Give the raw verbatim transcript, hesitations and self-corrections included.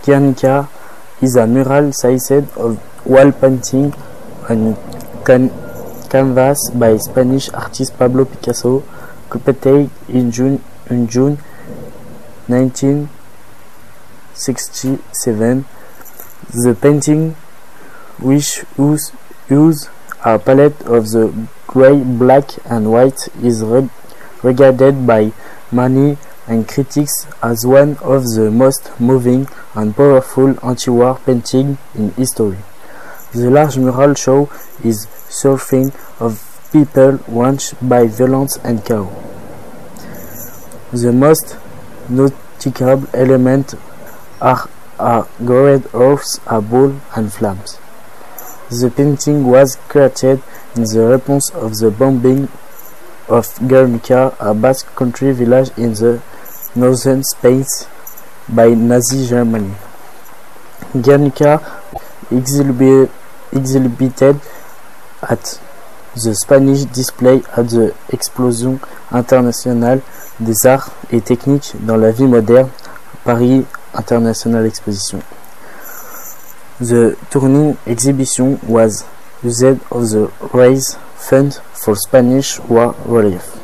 Guernica is a mural series of wall painting on can canvas by Spanish artist Pablo Picasso, completed in June, in June nineteen sixty-seven. The painting, which use, use a palette of the grey, black and white, is re regarded by many and critics as one of the most moving and powerful anti-war paintings in history. The large mural show is surfing of people wanted by violence and chaos. The most noticeable elements are a gored horse, a bull, and flames. The painting was created in the response of the bombing of Guernica, a Basque country village in the northern Spain by Nazi Germany. Guernica exhibi exhibited at the Spanish display at the Exposition Internationale des Arts et Techniques dans la vie moderne, Paris International Exposition. The touring exhibition was used of the raise fund for Spanish war relief.